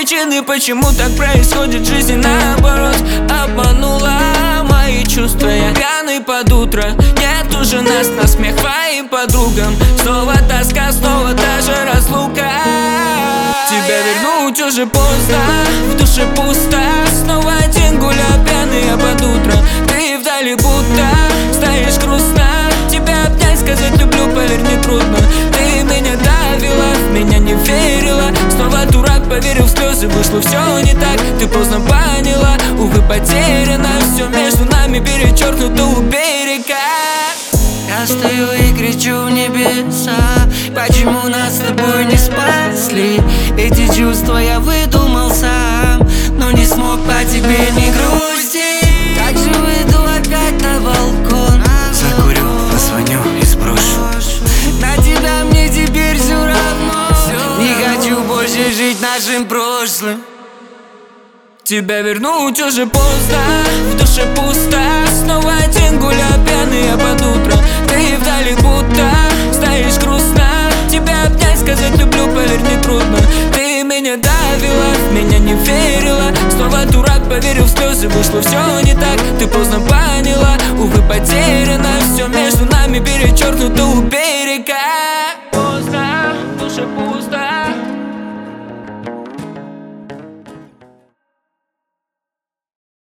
причины, почему так происходит в жизни наоборот. Обманула мои чувства, я пьяный под утро. Нет уже нас, на смех твоим подругам. Снова тоска, снова та же разлука. Тебя вернуть уже поздно, в душе пусто. Снова один гуляю пьяный, а под утро ты вдали будто стоишь грустно. Тебя обнять, сказать люблю, поверь, не трудно. Ты меня давила, в меня не верила. Снова дурак, поверил в слезы, вышло все не так. Ты поздно поняла, увы, потеряно. Все между нами перечеркнуто у берега. Я стою и кричу в небеса, почему нас с тобой не спасли. Эти чувства я выдумал сам, но не смог по тебе не грусти. Как же выйду опять на балкон, закурю, позвоню и сброшу. на тебя мне теперь все равно. Не хочу больше жить нашим прошлым. Тебя вернуть уже поздно, в душе пусто. Снова один гуляю пьяный, а под утро ты вдали будто стоишь грустно. Тебя обнять, сказать люблю, поверь, не трудно. Ты меня давила, в меня не верила. Снова дурак, поверил в слезы, вышло все не так. Ты поздно поняла, увы, потеряно. Все между нами перечеркнуто у берега. Поздно, в душе пусто.